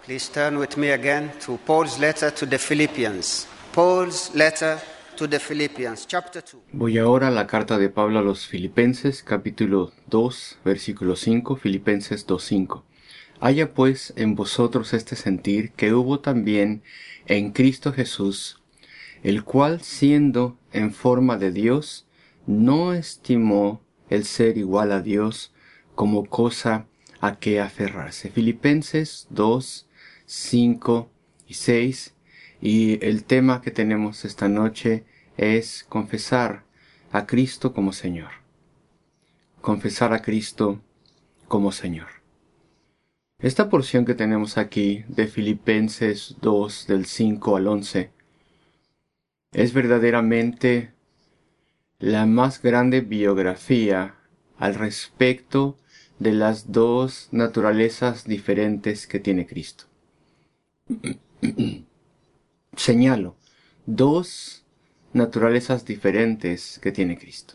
Please turn with me again to Paul's letter to the Philippians. Paul's letter to the Philippians, chapter 2. Voy ahora a la carta de Pablo a los Filipenses, capítulo 2, versículo 5, Filipenses 2:5. Haya pues en vosotros este sentir que hubo también en Cristo Jesús, el cual siendo en forma de Dios, no estimó el ser igual a Dios como cosa a que aferrarse. Filipenses 2, 5 y 6. Y el tema que tenemos esta noche es confesar a Cristo como Señor. Confesar a Cristo como Señor. Esta porción que tenemos aquí de Filipenses 2 del 5 al 11 es verdaderamente la más grande biografía al respecto de las dos naturalezas diferentes que tiene Cristo. Señalo, dos naturalezas diferentes que tiene Cristo.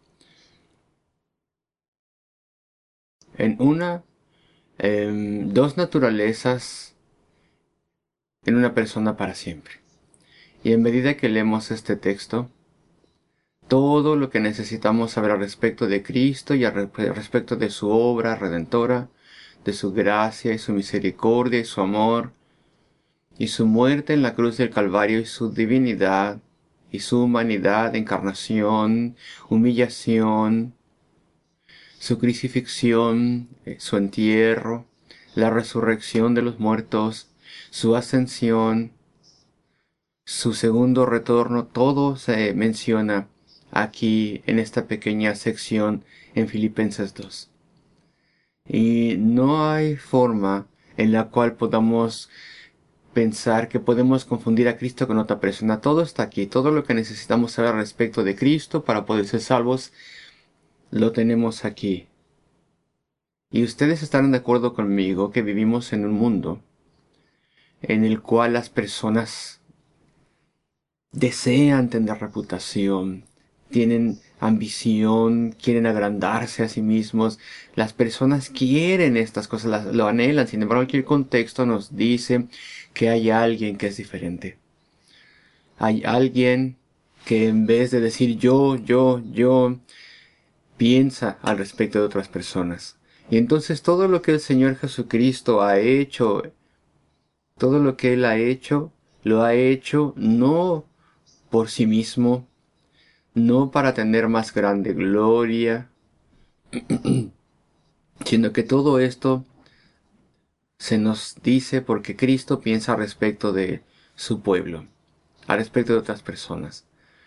En una, dos naturalezas en una persona para siempre. Y en medida que leemos este texto, todo lo que necesitamos saber al respecto de Cristo y al respecto de su obra redentora, de su gracia y su misericordia y su amor, y su muerte en la cruz del Calvario y su divinidad, y su humanidad, encarnación, humillación, su crucifixión, su entierro, la resurrección de los muertos, su ascensión, su segundo retorno, todo se menciona aquí en esta pequeña sección en Filipenses 2. Y no hay forma en la cual podamos pensar que podemos confundir a Cristo con otra persona. Todo está aquí, todo lo que necesitamos saber al respecto de Cristo para poder ser salvos, lo tenemos aquí. Y ustedes estarán de acuerdo conmigo que vivimos en un mundo en el cual las personas desean tener reputación, tienen ambición, quieren agrandarse a sí mismos. Las personas quieren estas cosas, lo anhelan. Sin embargo, aquí el contexto nos dice que hay alguien que es diferente. Hay alguien que en vez de decir yo, piensa al respecto de otras personas. Y entonces todo lo que el Señor Jesucristo ha hecho, todo lo que Él ha hecho, lo ha hecho no por sí mismo, no para tener más grande gloria, sino que todo esto se nos dice porque Cristo piensa respecto de su pueblo, al respecto de otras personas.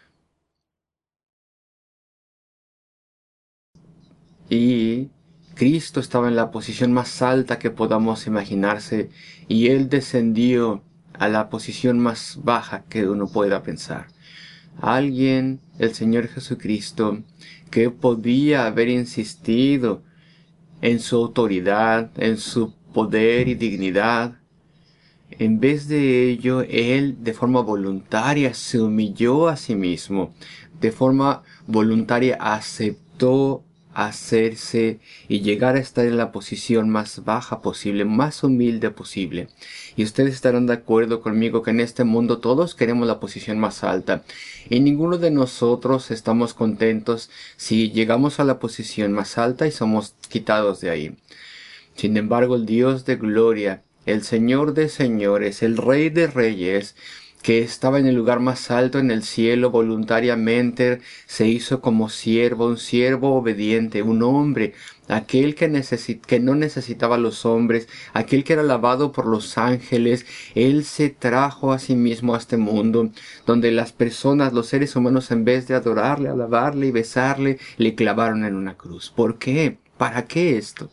Y Cristo estaba en la posición más alta que podamos imaginarse, y Él descendió a la posición más baja que uno pueda pensar. Alguien, el Señor Jesucristo, que podía haber insistido en su autoridad, en su poder y dignidad. En vez de ello, Él de forma voluntaria se humilló a sí mismo, de forma voluntaria aceptó hacerse y llegar a estar en la posición más baja posible, más humilde posible. Y ustedes estarán de acuerdo conmigo que en este mundo todos queremos la posición más alta, y ninguno de nosotros estamos contentos si llegamos a la posición más alta y somos quitados de ahí. Sin embargo, el Dios de gloria, el Señor de señores, el Rey de reyes, que estaba en el lugar más alto en el cielo, voluntariamente se hizo como siervo, un siervo obediente, un hombre, aquel que no necesitaba a los hombres, aquel que era alabado por los ángeles. Él se trajo a sí mismo a este mundo, donde las personas, los seres humanos, en vez de adorarle, alabarle y besarle, le clavaron en una cruz. ¿Por qué? ¿Para qué esto?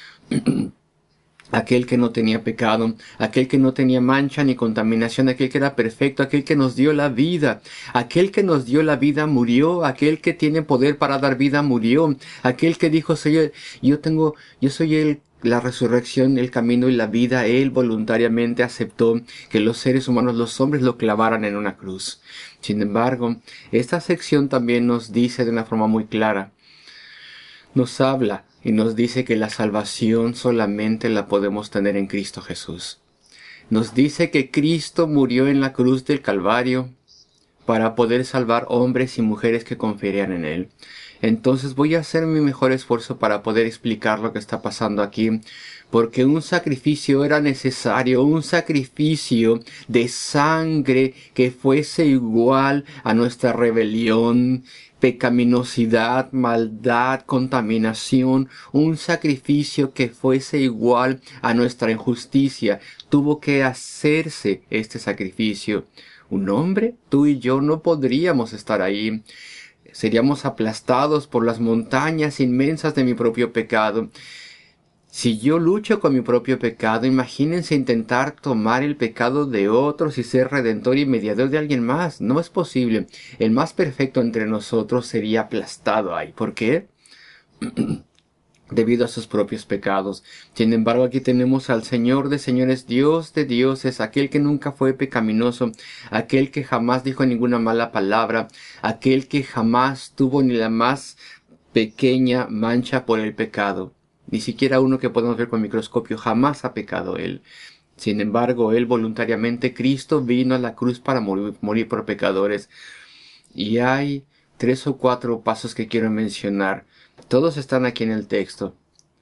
Aquel que no tenía pecado, aquel que no tenía mancha ni contaminación, aquel que era perfecto, aquel que nos dio la vida, aquel que nos dio la vida murió, aquel que tiene poder para dar vida murió, aquel que dijo yo soy la resurrección, el camino y la vida. Él voluntariamente aceptó que los seres humanos, los hombres, lo clavaran en una cruz. Sin embargo, esta sección también nos dice de una forma muy clara, nos habla y nos dice que la salvación solamente la podemos tener en Cristo Jesús. nos dice que Cristo murió en la cruz del Calvario para poder salvar hombres y mujeres que confiarían en Él. Entonces voy a hacer mi mejor esfuerzo para poder explicar lo que está pasando aquí, porque un sacrificio era necesario, un sacrificio de sangre que fuese igual a nuestra rebelión, pecaminosidad, maldad, contaminación, un sacrificio que fuese igual a nuestra injusticia. Tuvo que hacerse este sacrificio. Un hombre, tú y yo no podríamos estar ahí. Seríamos aplastados por las montañas inmensas de mi propio pecado. Si yo lucho con mi propio pecado, imagínense intentar tomar el pecado de otros y ser redentor y mediador de alguien más. No es posible. El más perfecto entre nosotros sería aplastado ahí. ¿Por qué? Debido a sus propios pecados. Sin embargo, aquí tenemos al Señor de señores, Dios de dioses, aquel que nunca fue pecaminoso, aquel que jamás dijo ninguna mala palabra, aquel que jamás tuvo ni la más pequeña mancha por el pecado. Ni siquiera uno que podemos ver con microscopio, jamás ha pecado él. Sin embargo, él voluntariamente, Cristo vino a la cruz para morir por pecadores. Y hay 3 o 4 pasos que quiero mencionar. Todos están aquí en el texto.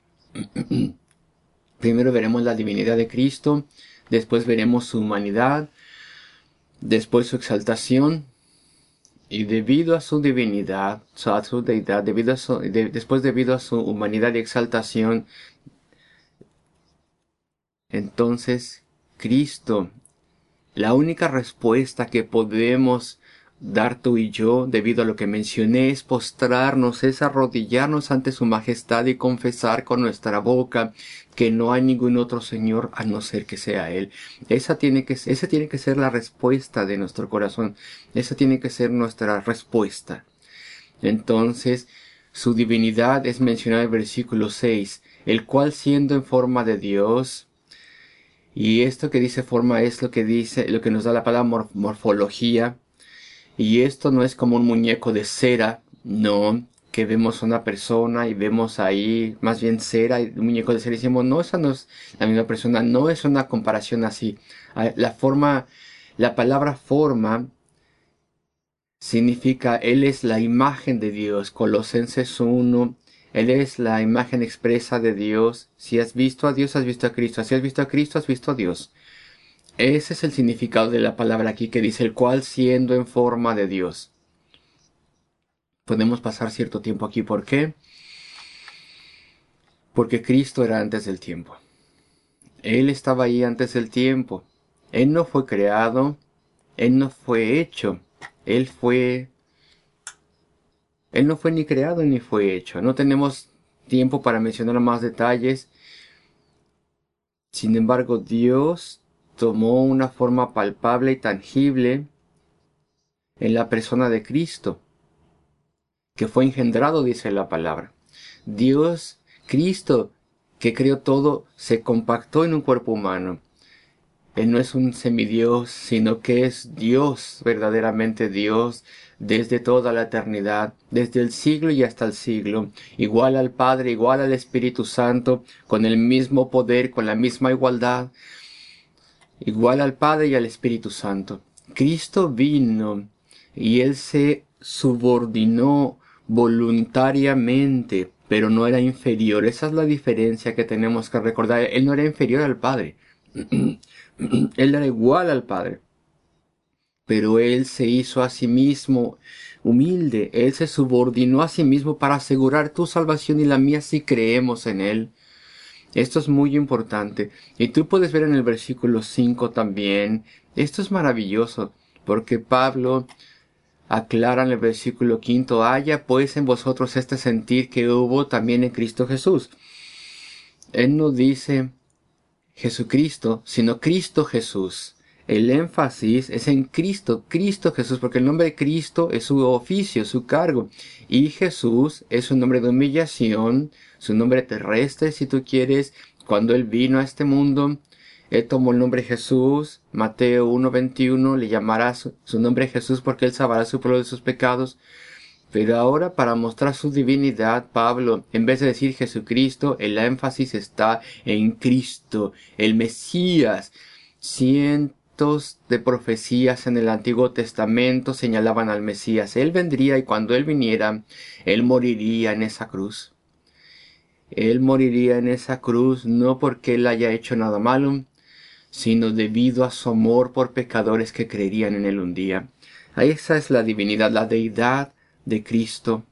Primero veremos la divinidad de Cristo, después veremos su humanidad, después su exaltación, y debido a su divinidad, a su deidad, después debido a su humanidad y exaltación, entonces Cristo, la única respuesta que podemos dar tú y yo, debido a lo que mencioné, es postrarnos, es arrodillarnos ante su majestad y confesar con nuestra boca que no hay ningún otro Señor a no ser que sea Él. Esa tiene que ser la respuesta de nuestro corazón. Esa tiene que ser nuestra respuesta. Entonces, su divinidad es mencionada en el versículo 6, el cual siendo en forma de Dios. Y esto que dice forma es lo que nos da la palabra morfología. Y esto no es como un muñeco de cera, no, que vemos una persona y vemos ahí más bien cera y un muñeco de cera y decimos, no, esa no es la misma persona, no es una comparación así. La palabra forma significa, Él es la imagen de Dios, Colosenses 1, Él es la imagen expresa de Dios. Si has visto a Dios, has visto a Cristo. Si has visto a Cristo, has visto a Dios. Ese es el significado de la palabra aquí que dice, el cual siendo en forma de Dios. Podemos pasar cierto tiempo aquí. ¿Por qué? Porque Cristo era antes del tiempo. Él estaba ahí antes del tiempo. Él no fue creado. Él no fue hecho. Él no fue ni creado ni fue hecho. No tenemos tiempo para mencionar más detalles. Sin embargo, Dios tomó una forma palpable y tangible en la persona de Cristo, que fue engendrado, dice la palabra. Dios, Cristo, que creó todo, se compactó en un cuerpo humano. Él no es un semidios, sino que es Dios, verdaderamente Dios, desde toda la eternidad, desde el siglo y hasta el siglo, igual al Padre, igual al Espíritu Santo, con el mismo poder, con la misma igualdad, igual al Padre y al Espíritu Santo. Cristo vino y Él se subordinó voluntariamente, pero no era inferior. Esa es la diferencia que tenemos que recordar. Él no era inferior al Padre. Él era igual al Padre. Pero Él se hizo a sí mismo humilde. Él se subordinó a sí mismo para asegurar tu salvación y la mía si creemos en Él. Esto es muy importante. Y tú puedes ver en el versículo 5 también. Esto es maravilloso, porque Pablo aclara en el versículo 5, haya pues en vosotros este sentir que hubo también en Cristo Jesús. Él no dice Jesucristo, sino Cristo Jesús. El énfasis es en Cristo, Cristo Jesús, porque el nombre de Cristo es su oficio, su cargo. Y Jesús es un nombre de humillación, su nombre terrestre, si tú quieres. Cuando Él vino a este mundo, Él tomó el nombre Jesús. Mateo 1:21 le llamará su nombre Jesús porque Él salvará a su pueblo de sus pecados. Pero ahora, para mostrar su divinidad, Pablo, en vez de decir Jesucristo, el énfasis está en Cristo, el Mesías, Cientos de profecías en el Antiguo Testamento señalaban al Mesías. Él vendría y cuando Él viniera, Él moriría en esa cruz. Él moriría en esa cruz no porque Él haya hecho nada malo, sino debido a su amor por pecadores que creerían en Él un día. Esa es la divinidad, la deidad de Cristo,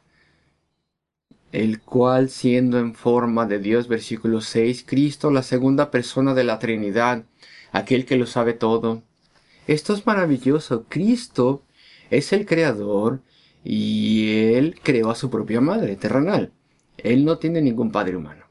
el cual siendo en forma de Dios, versículo 6, Cristo, la segunda persona de la Trinidad, aquel que lo sabe todo. Esto es maravilloso. Cristo es el creador y Él creó a su propia madre terrenal. Él no tiene ningún padre humano,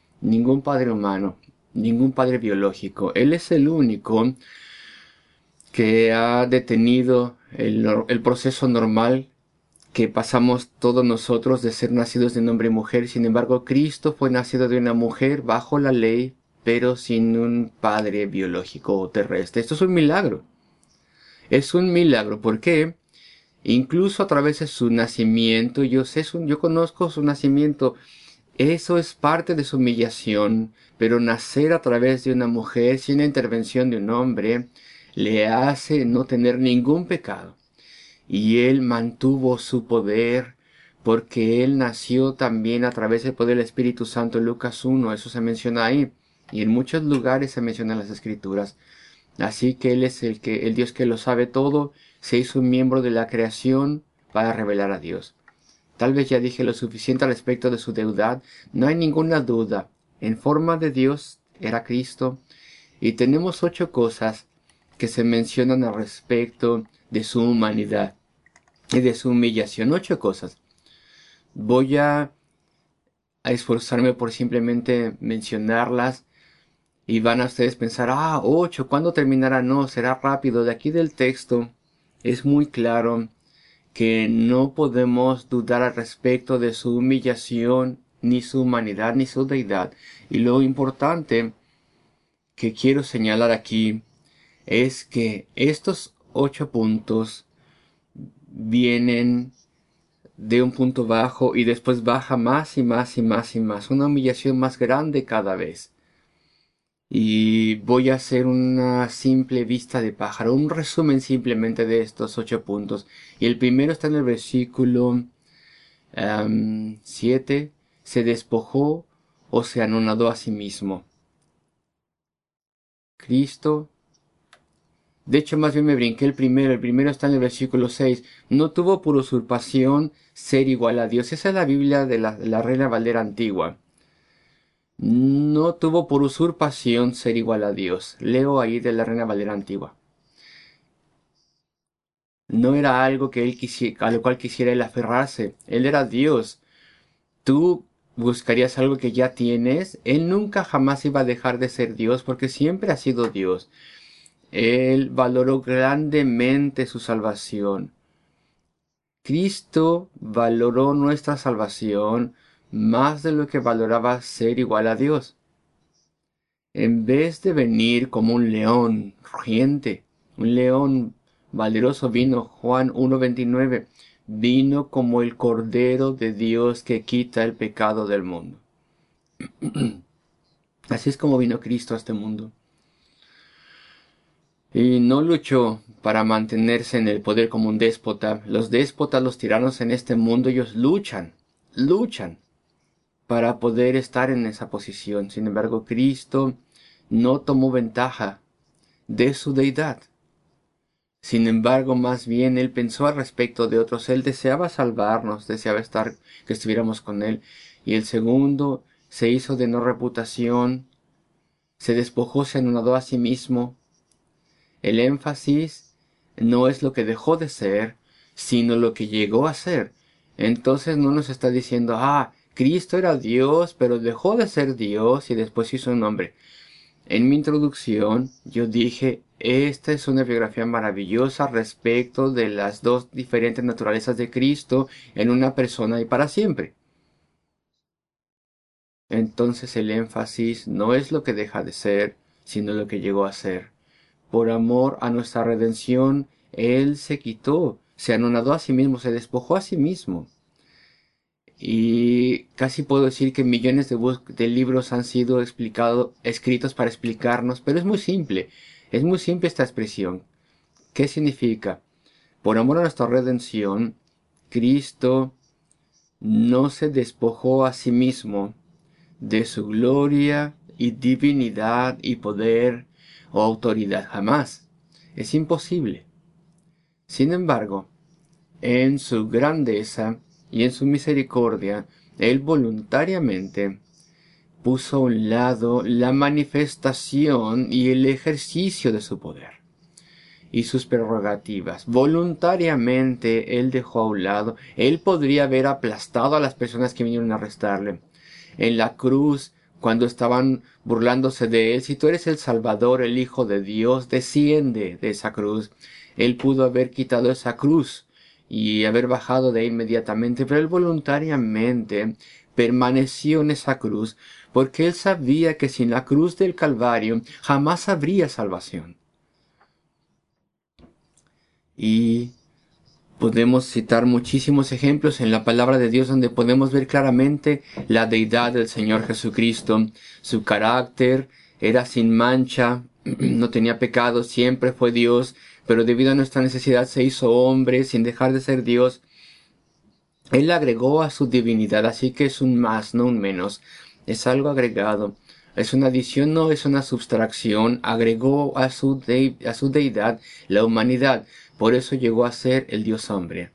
ningún padre biológico. Él es el único que ha detenido el proceso normal que pasamos todos nosotros de ser nacidos de un hombre y mujer. Sin embargo, Cristo fue nacido de una mujer bajo la ley, pero sin un padre biológico o terrestre. Esto es un milagro. Es un milagro. ¿Por qué? Incluso a través de su nacimiento, yo conozco su nacimiento. Eso es parte de su humillación, pero nacer a través de una mujer sin la intervención de un hombre le hace no tener ningún pecado. Y él mantuvo su poder porque él nació también a través del poder del Espíritu Santo en Lucas 1, eso se menciona ahí. Y en muchos lugares se menciona en las Escrituras. Así que él es el Dios que lo sabe todo, se hizo un miembro de la creación para revelar a Dios. Tal vez ya dije lo suficiente al respecto de su deidad, no hay ninguna duda. En forma de Dios era Cristo, y tenemos 8 cosas que se mencionan al respecto de su humanidad y de su humillación. 8 cosas. Voy a esforzarme por simplemente mencionarlas y van a ustedes pensar, 8, ¿cuándo terminará? No, será rápido. De aquí del texto es muy claro que no podemos dudar al respecto de su humillación, ni su humanidad, ni su deidad. Y lo importante que quiero señalar aquí es que estos 8 puntos vienen de un punto bajo y después baja más y más y más y más, una humillación más grande cada vez. Y voy a hacer una simple vista de pájaro, un resumen simplemente de estos 8 puntos. Y el primero está en el versículo 7. Se despojó o se anonadó a sí mismo. Cristo. De hecho, más bien me brinqué el primero. El primero está en el versículo 6. No tuvo por usurpación ser igual a Dios. Esa es la Biblia de la Reina Valera antigua. No tuvo por usurpación ser igual a Dios. Leo ahí de la Reina Valera antigua. No era algo que él a lo cual quisiera él aferrarse. Él era Dios. Tú buscarías algo que ya tienes. Él nunca jamás iba a dejar de ser Dios porque siempre ha sido Dios. Él valoró grandemente su salvación. Cristo valoró nuestra salvación más de lo que valoraba ser igual a Dios. En vez de venir como un león rugiente, un león valeroso, vino Juan 1:29, vino como el Cordero de Dios que quita el pecado del mundo. Así es como vino Cristo a este mundo. Y no luchó para mantenerse en el poder como un déspota. Los déspotas, los tiranos en este mundo, ellos luchan para poder estar en esa posición. Sin embargo, Cristo no tomó ventaja de su deidad. Sin embargo, más bien él pensó al respecto de otros. Él deseaba salvarnos, deseaba que estuviéramos con él. Y el segundo se hizo de no reputación, se despojó, se anonadó a sí mismo. El énfasis no es lo que dejó de ser, sino lo que llegó a ser. Entonces no nos está diciendo, Cristo era Dios, pero dejó de ser Dios y después hizo un hombre. En mi introducción yo dije, esta es una biografía maravillosa respecto de las dos diferentes naturalezas de Cristo en una persona y para siempre. Entonces el énfasis no es lo que deja de ser, sino lo que llegó a ser. Por amor a nuestra redención, Él se quitó, se anonadó a sí mismo, se despojó a sí mismo. Y casi puedo decir que millones de libros han sido escritos para explicarnos, pero es muy simple. Es muy simple esta expresión. ¿Qué significa? Por amor a nuestra redención, Cristo no se despojó a sí mismo de su gloria y divinidad y poder o autoridad. Jamás. Es imposible. Sin embargo, en su grandeza y en su misericordia, Él voluntariamente puso a un lado la manifestación y el ejercicio de su poder y sus prerrogativas. Voluntariamente Él dejó a un lado. Él podría haber aplastado a las personas que vinieron a arrestarle. En la cruz, cuando estaban burlándose de Él, si tú eres el Salvador, el Hijo de Dios, desciende de esa cruz. Él pudo haber quitado esa cruz y haber bajado de ahí inmediatamente, pero Él voluntariamente permaneció en esa cruz porque Él sabía que sin la cruz del Calvario jamás habría salvación. Y podemos citar muchísimos ejemplos en la palabra de Dios donde podemos ver claramente la deidad del Señor Jesucristo. Su carácter era sin mancha, no tenía pecado, siempre fue Dios, pero debido a nuestra necesidad se hizo hombre sin dejar de ser Dios. Él agregó a su divinidad, así que es un más, no un menos. Es algo agregado. Es una adición, no es una subtracción. Agregó a su deidad la humanidad. Por eso llegó a ser el Dios hombre.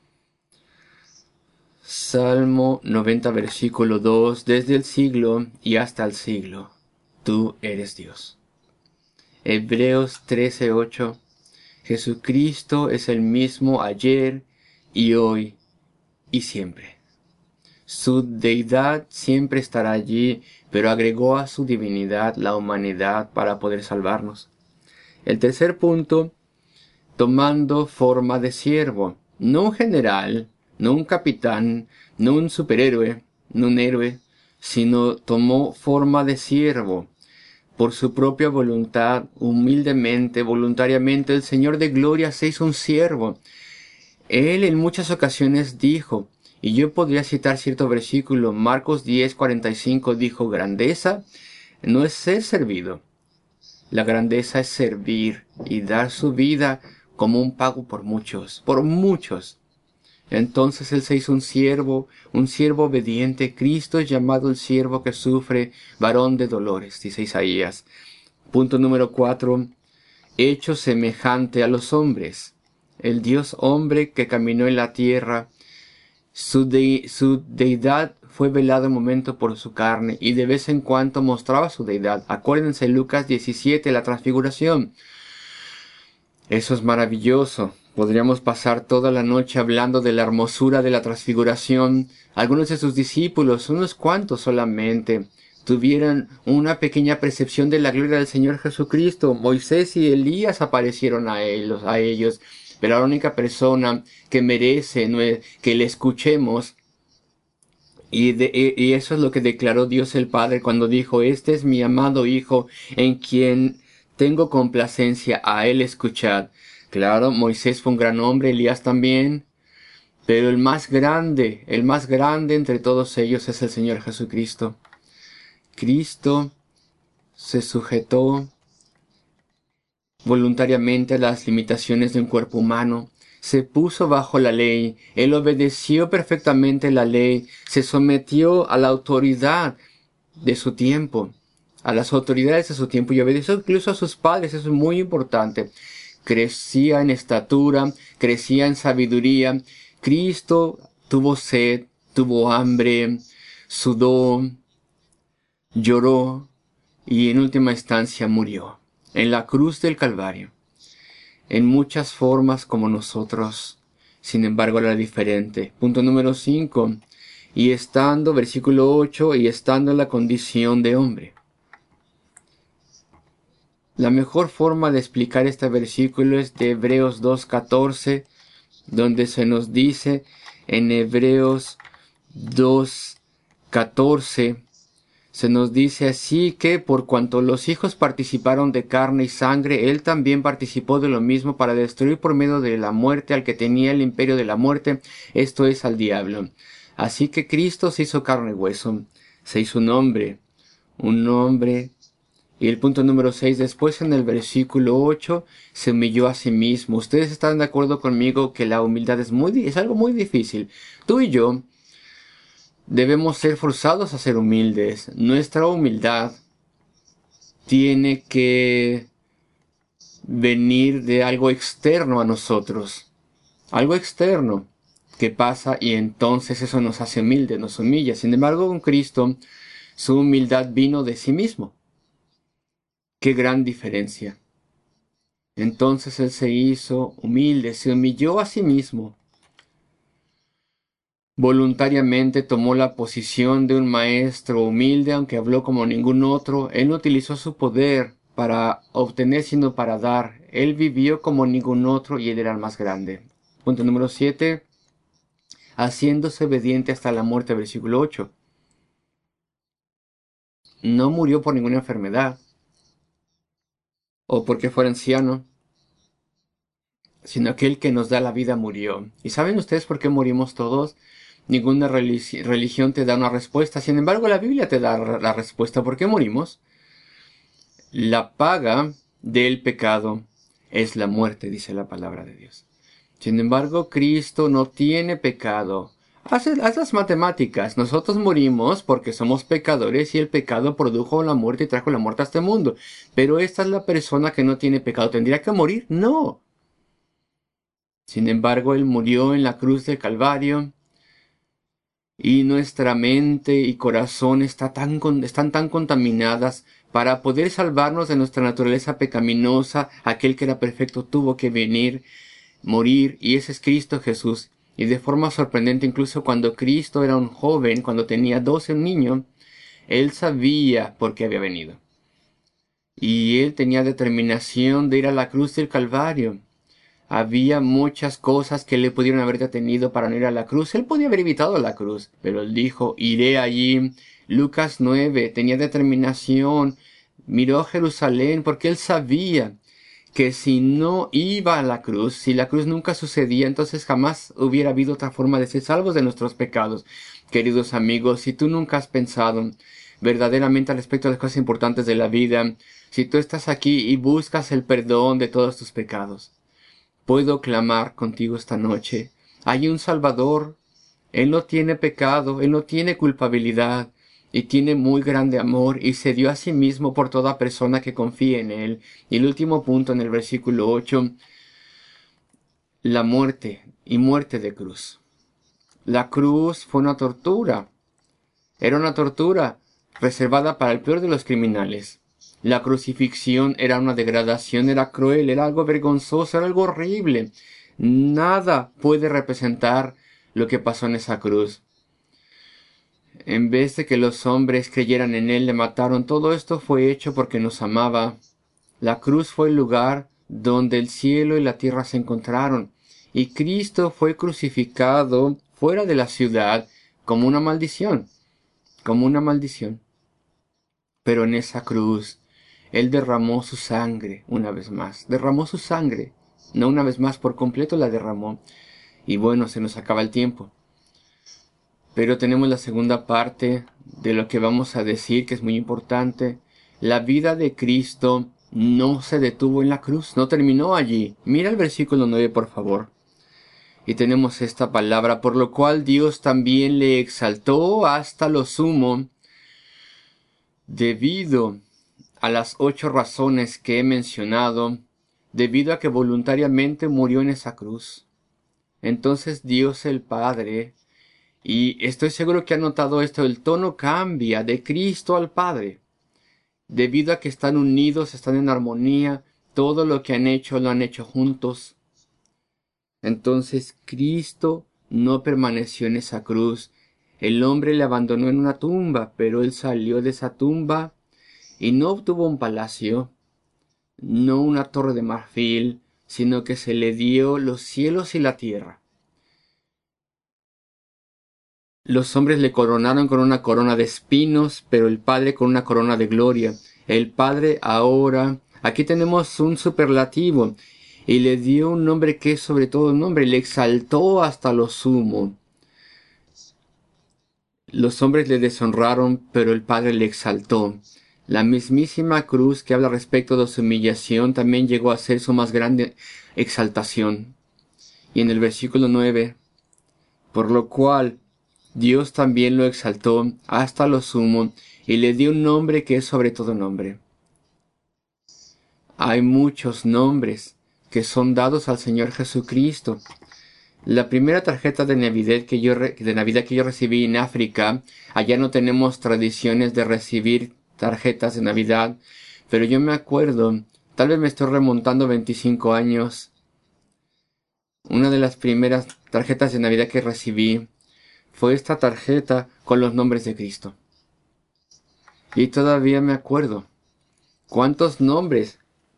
Salmo 90, versículo 2. Desde el siglo y hasta el siglo, tú eres Dios. Hebreos 13, 8. Jesucristo es el mismo ayer y hoy y siempre. Su deidad siempre estará allí, pero agregó a su divinidad la humanidad para poder salvarnos. El tercer punto, tomando forma de siervo, no un general, no un capitán, no un superhéroe, no un héroe, sino tomó forma de siervo. Por su propia voluntad, humildemente, voluntariamente, el Señor de gloria se hizo un siervo. Él en muchas ocasiones dijo, y yo podría citar cierto versículo, Marcos 10:45 dijo, grandeza no es ser servido. La grandeza es servir y dar su vida como un pago por muchos, por muchos. Entonces Él se hizo un siervo obediente. Cristo es llamado el siervo que sufre, varón de dolores, dice Isaías. Punto número 4. Hecho semejante a los hombres. El Dios hombre que caminó en la tierra, su deidad fue velada un momento por su carne y de vez en cuando mostraba su deidad. Acuérdense Lucas 17, la transfiguración. Eso es maravilloso. Podríamos pasar toda la noche hablando de la hermosura de la transfiguración. Algunos de sus discípulos, unos cuantos solamente, tuvieron una pequeña percepción de la gloria del Señor Jesucristo. Moisés y Elías aparecieron a ellos. Pero la única persona que merece que le escuchemos, y eso es lo que declaró Dios el Padre cuando dijo, este es mi amado Hijo, en quien tengo complacencia, a él escuchad. Claro, Moisés fue un gran hombre, Elías también, pero el más grande entre todos ellos es el Señor Jesucristo. Cristo se sujetó voluntariamente a las limitaciones de un cuerpo humano, se puso bajo la ley, Él obedeció perfectamente la ley, se sometió a la autoridad de su tiempo, a las autoridades de su tiempo y obedeció incluso a sus padres, eso es muy importante. Crecía en estatura, crecía en sabiduría. Cristo tuvo sed, tuvo hambre, sudó, lloró y en última instancia murió en la cruz del Calvario, en muchas formas como nosotros, sin embargo era diferente. Punto número 5, y estando, versículo 8, y estando en la condición de hombre. La mejor forma de explicar este versículo es de Hebreos 2:14, donde se nos dice en Hebreos 2:14, se nos dice así que por cuanto los hijos participaron de carne y sangre, él también participó de lo mismo para destruir por medio de la muerte al que tenía el imperio de la muerte, esto es al diablo. Así que Cristo se hizo carne y hueso, se hizo un hombre Y el punto número 6, después en el versículo 8, se humilló a sí mismo. Ustedes están de acuerdo conmigo que la humildad es algo muy difícil. Tú y yo debemos ser forzados a ser humildes. Nuestra humildad tiene que venir de algo externo a nosotros. Algo externo que pasa y entonces eso nos hace humildes, nos humilla. Sin embargo, con Cristo, su humildad vino de sí mismo. ¡Qué gran diferencia! Entonces Él se hizo humilde, se humilló a sí mismo. Voluntariamente tomó la posición de un maestro humilde, aunque habló como ningún otro. Él no utilizó su poder para obtener, sino para dar. Él vivió como ningún otro y Él era el más grande. Punto número 7. Haciéndose obediente hasta la muerte, versículo 8. No murió por ninguna enfermedad o porque fuera anciano, sino aquel que nos da la vida murió. ¿Y saben ustedes por qué morimos todos? Ninguna religión te da una respuesta. Sin embargo, la Biblia te da la respuesta. ¿Por qué morimos? La paga del pecado es la muerte, dice la palabra de Dios. Sin embargo, Cristo no tiene pecado. Haz las matemáticas. Nosotros morimos porque somos pecadores y el pecado produjo la muerte y trajo la muerte a este mundo. Pero esta es la persona que no tiene pecado. ¿Tendría que morir? No. Sin embargo, Él murió en la cruz del Calvario y nuestra mente y corazón están tan contaminadas. Para poder salvarnos de nuestra naturaleza pecaminosa, aquel que era perfecto tuvo que venir, morir, y ese es Cristo Jesús. Y de forma sorprendente, incluso cuando Cristo era un joven, cuando tenía 12, un niño, Él sabía por qué había venido. Y Él tenía determinación de ir a la cruz del Calvario. Había muchas cosas que le pudieron haber detenido para no ir a la cruz. Él podía haber evitado la cruz, pero Él dijo, iré allí. Lucas 9, tenía determinación, miró a Jerusalén porque Él sabía que si no iba a la cruz, si la cruz nunca sucedía, entonces jamás hubiera habido otra forma de ser salvos de nuestros pecados. Queridos amigos, si tú nunca has pensado verdaderamente al respecto de las cosas importantes de la vida, si tú estás aquí y buscas el perdón de todos tus pecados, puedo clamar contigo esta noche. Hay un Salvador. Él no tiene pecado, Él no tiene culpabilidad, y tiene muy grande amor, y se dio a sí mismo por toda persona que confíe en Él. Y el último punto en el versículo 8, la muerte, y muerte de cruz. La cruz fue una tortura. Era una tortura reservada para el peor de los criminales. La crucifixión era una degradación, era cruel, era algo vergonzoso, era algo horrible. Nada puede representar lo que pasó en esa cruz. En vez de que los hombres creyeran en Él, le mataron. Todo esto fue hecho porque nos amaba. La cruz fue el lugar donde el cielo y la tierra se encontraron. Y Cristo fue crucificado fuera de la ciudad como una maldición. Como una maldición. Pero en esa cruz, Él derramó su sangre una vez más. Derramó su sangre. No una vez más, por completo la derramó. Y bueno, se nos acaba el tiempo. Pero tenemos la segunda parte de lo que vamos a decir, que es muy importante. La vida de Cristo no se detuvo en la cruz, no terminó allí. Mira el versículo 9, por favor. Y tenemos esta palabra, por lo cual Dios también le exaltó hasta lo sumo, debido a las 8 razones que he mencionado, debido a que voluntariamente murió en esa cruz. Entonces Dios el Padre, y estoy seguro que ha notado esto, el tono cambia de Cristo al Padre. Debido a que están unidos, están en armonía, todo lo que han hecho lo han hecho juntos. Entonces Cristo no permaneció en esa cruz. El hombre le abandonó en una tumba, pero Él salió de esa tumba y no obtuvo un palacio, no una torre de marfil, sino que se le dio los cielos y la tierra. Los hombres le coronaron con una corona de espinos, pero el Padre con una corona de gloria. El Padre ahora, aquí tenemos un superlativo, y le dio un nombre que es sobre todo un nombre, le exaltó hasta lo sumo. Los hombres le deshonraron, pero el Padre le exaltó. La mismísima cruz que habla respecto de su humillación también llegó a ser su más grande exaltación. Y en el versículo 9, por lo cual Dios también lo exaltó hasta lo sumo y le dio un nombre que es sobre todo nombre. Hay muchos nombres que son dados al Señor Jesucristo. La primera tarjeta de Navidad que yo recibí en África, allá no tenemos tradiciones de recibir tarjetas de Navidad, pero yo me acuerdo, tal vez me estoy remontando 25 años, una de las primeras tarjetas de Navidad que recibí fue esta tarjeta con los nombres de Cristo. Y todavía me acuerdo cuántos nombres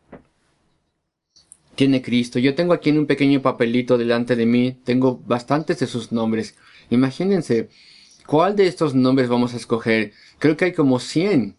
tiene Cristo. Yo tengo aquí en un pequeño papelito delante de mí, tengo bastantes de sus nombres. Imagínense, ¿cuál de estos nombres vamos a escoger? Creo que hay como 100.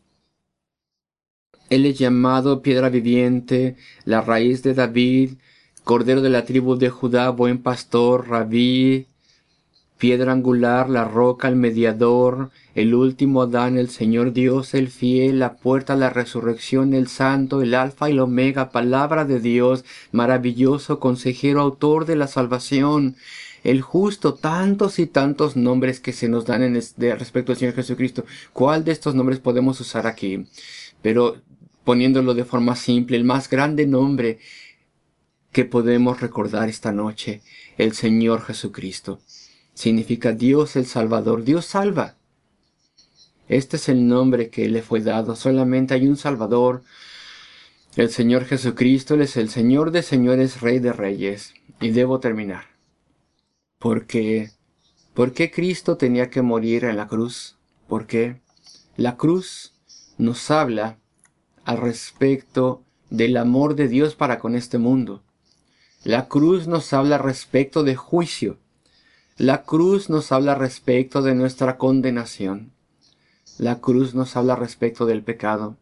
Él es llamado Piedra Viviente, la Raíz de David, Cordero de la tribu de Judá, Buen Pastor, Rabí, Piedra Angular, la Roca, el Mediador, el Último Adán, el Señor Dios, el Fiel, la Puerta, la Resurrección, el Santo, el Alfa y el Omega, Palabra de Dios, Maravilloso, Consejero, Autor de la Salvación, el Justo, tantos y tantos nombres que se nos dan respecto al Señor Jesucristo. ¿Cuál de estos nombres podemos usar aquí? Pero poniéndolo de forma simple, el más grande nombre que podemos recordar esta noche, el Señor Jesucristo. Significa Dios el Salvador. Dios salva. Este es el nombre que le fue dado. Solamente hay un Salvador. El Señor Jesucristo. Él es el Señor de señores, Rey de reyes. Y debo terminar. ¿Por qué Cristo tenía que morir en la cruz? ¿Por qué? La cruz nos habla al respecto del amor de Dios para con este mundo. La cruz nos habla respecto de juicio. La cruz nos habla respecto de nuestra condenación. La cruz nos habla respecto del pecado.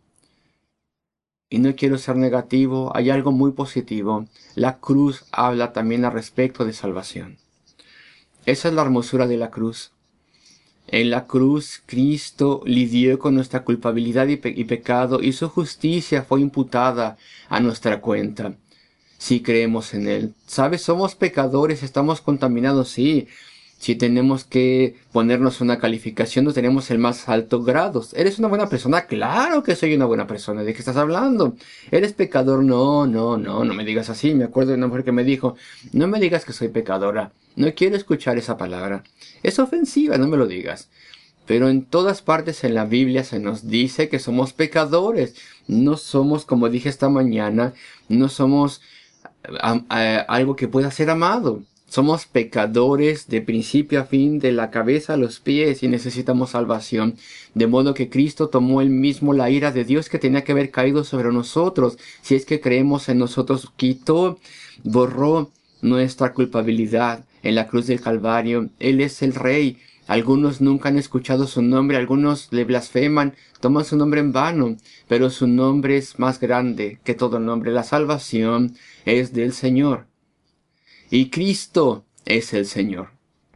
Y no quiero ser negativo, hay algo muy positivo. La cruz habla también al respecto de salvación. Esa es la hermosura de la cruz. En la cruz, Cristo lidió con nuestra culpabilidad y pecado, y su justicia fue imputada a nuestra cuenta. Si creemos en Él. ¿Sabes? Somos pecadores, estamos contaminados, sí. Si tenemos que ponernos una calificación, no tenemos el más alto grado. ¿Eres una buena persona? Claro que soy una buena persona. ¿De qué estás hablando? ¿Eres pecador? No me digas así. Me acuerdo de una mujer que me dijo, no me digas que soy pecadora. No quiero escuchar esa palabra. Es ofensiva, no me lo digas. Pero en todas partes en la Biblia se nos dice que somos pecadores. No somos, como dije esta mañana, no somos algo que pueda ser amado. Somos pecadores de principio a fin, de la cabeza a los pies, y necesitamos salvación. De modo que Cristo tomó él mismo la ira de Dios que tenía que haber caído sobre nosotros. Si es que creemos en nosotros, borró nuestra culpabilidad en la cruz del Calvario. Él es el Rey. Algunos nunca han escuchado su nombre, algunos le blasfeman, toman su nombre en vano, pero su nombre es más grande que todo nombre. La salvación es del Señor. Y Cristo es el Señor.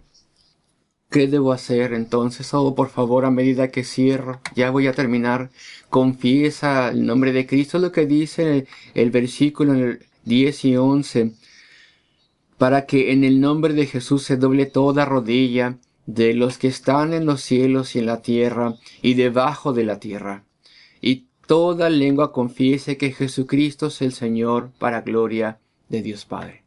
¿Qué debo hacer entonces? Oh, por favor, a medida que cierro, ya voy a terminar. Confiesa el nombre de Cristo, lo que dice el versículo en el 10 y 11. Para que en el nombre de Jesús se doble toda rodilla de los que están en los cielos y en la tierra y debajo de la tierra. Y toda lengua confiese que Jesucristo es el Señor, para gloria de Dios Padre.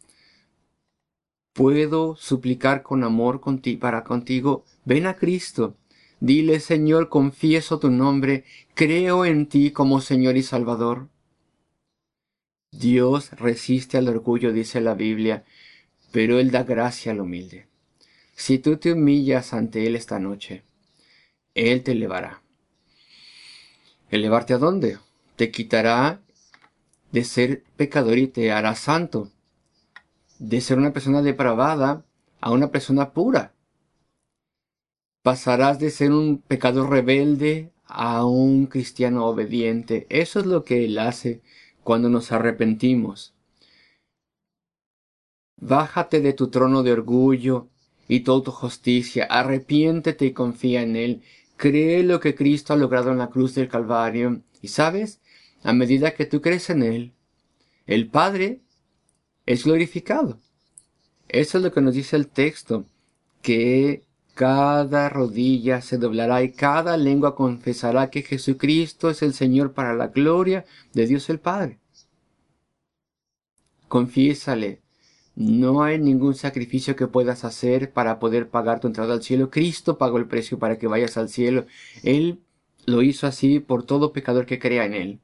Puedo suplicar con amor contigo, ven a Cristo. Dile, Señor, confieso tu nombre, creo en ti como Señor y Salvador. Dios resiste al orgullo, dice la Biblia, pero Él da gracia al humilde. Si tú te humillas ante Él esta noche, Él te elevará. ¿Elevarte a dónde? Te quitará de ser pecador y te hará santo. De ser una persona depravada a una persona pura. Pasarás de ser un pecador rebelde a un cristiano obediente. Eso es lo que Él hace cuando nos arrepentimos. Bájate de tu trono de orgullo y tu autojusticia. Arrepiéntete y confía en Él. Cree lo que Cristo ha logrado en la cruz del Calvario. Y sabes, a medida que tú crees en Él, el Padre es glorificado. Eso es lo que nos dice el texto, que cada rodilla se doblará y cada lengua confesará que Jesucristo es el Señor para la gloria de Dios el Padre. Confiésale. No hay ningún sacrificio que puedas hacer para poder pagar tu entrada al cielo. Cristo pagó el precio para que vayas al cielo. Él lo hizo así por todo pecador que crea en Él.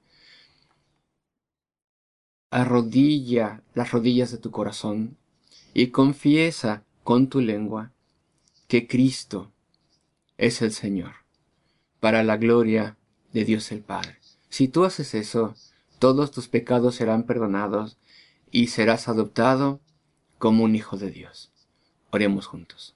Arrodilla las rodillas de tu corazón y confiesa con tu lengua que Cristo es el Señor, para la gloria de Dios el Padre. Si tú haces eso, todos tus pecados serán perdonados y serás adoptado como un hijo de Dios. Oremos juntos.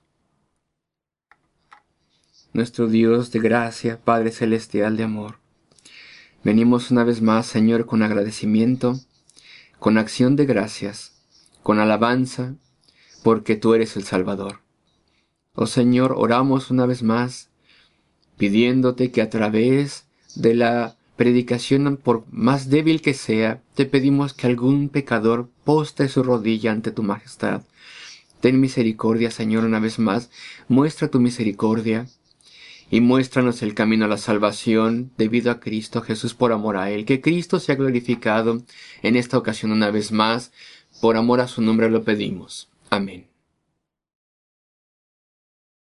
Nuestro Dios de gracia, Padre celestial de amor, venimos una vez más, Señor, con agradecimiento, con acción de gracias, con alabanza, porque tú eres el Salvador. Oh Señor, oramos una vez más, pidiéndote que a través de la predicación, por más débil que sea, te pedimos que algún pecador postre su rodilla ante tu majestad. Ten misericordia, Señor, una vez más. Muestra tu misericordia y muéstranos el camino a la salvación debido a Cristo Jesús, por amor a Él. Que Cristo sea glorificado en esta ocasión una vez más. Por amor a su nombre lo pedimos. Amén.